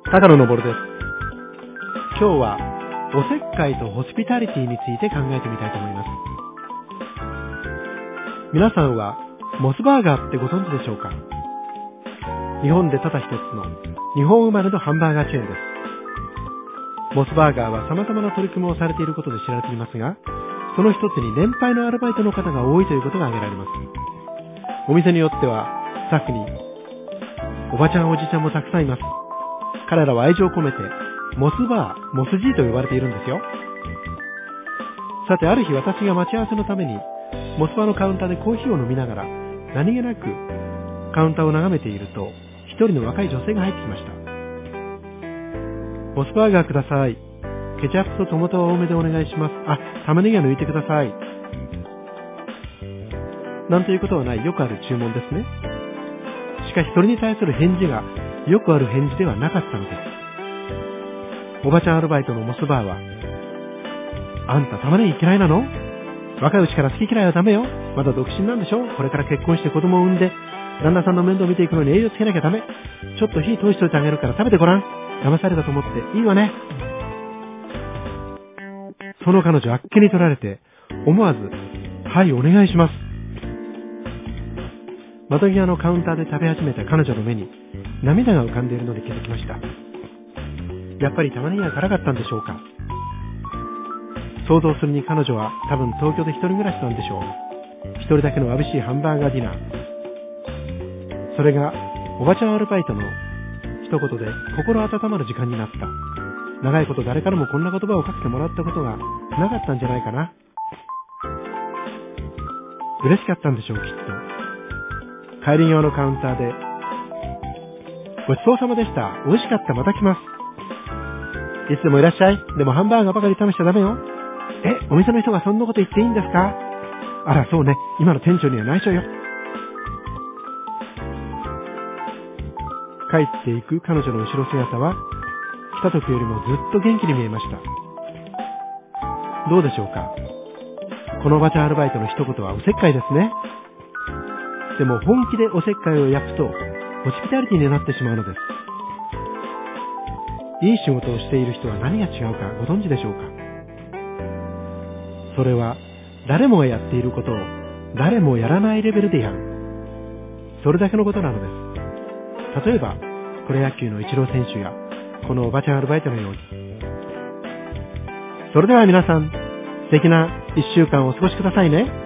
高野昇です。今日はおせっかいとホスピタリティについて考えてみたいと思います。皆さんはモスバーガーってご存知でしょうか？日本でただ一つの日本生まれのハンバーガーチェーンです。モスバーガーは様々な取り組みをされていることで知られていますが、その一つに年配のアルバイトの方が多いということが挙げられます。お店によってはスタッフにおばちゃんおじちゃんもたくさんいます。彼らは愛情を込めてモスバー、モスジーと呼ばれているんですよ。さてある日、私が待ち合わせのためにモスバーのカウンターでコーヒーを飲みながら何気なくカウンターを眺めていると、一人の若い女性が入ってきました。モスバーガーください。ケチャップとトマトは多めでお願いします。玉ねぎは抜いてください。なんということはないよくある注文ですね。しかしそれに対する返事がよくある返事ではなかったのです。おばちゃんアルバイトのモスバーは、あんた玉ねぎ嫌いなの？若いうちから好き嫌いはダメよ。まだ独身なんでしょ？これから結婚して子供を産んで旦那さんの面倒を見ていくのに栄養つけなきゃダメ。ちょっと火通しといてあげるから食べてごらん。騙されたと思っていいわね。その彼女あっけに取られて、思わずはいお願いします。窓際のカウンターで食べ始めた彼女の目に涙が浮かんでいるので気づきました。やっぱり玉ねぎが辛かったんでしょうか。想像するに彼女は多分東京で一人暮らしなんでしょう。一人だけの眩しいハンバーガーディナー。それがおばちゃんアルバイトの一言で心温まる時間になった。長いこと誰からもこんな言葉をかけてもらったことがなかったんじゃないかな。嬉しかったんでしょう、きっと。帰り際のカウンターで、ごちそうさまでした。美味しかった。また来ます。いつでもいらっしゃい。でもハンバーガーばかり試しちゃダメよ。お店の人がそんなこと言っていいんですか？あら、そうね。今の店長には内緒よ。帰っていく彼女の後ろ姿は、来た時よりもずっと元気に見えました。どうでしょうか。このおばちゃんアルバイトの一言はおせっかいですね。でも本気でおせっかいを焼くと、ホスピタリティになってしまうのです。いい仕事をしている人は何が違うかご存知でしょうか。それは誰もがやっていることを誰もやらないレベルでやる。それだけのことなのです。例えばプロ野球のイチロー選手やこのおばちゃんアルバイトのように。それでは皆さん、素敵な1週間をお過ごしくださいね。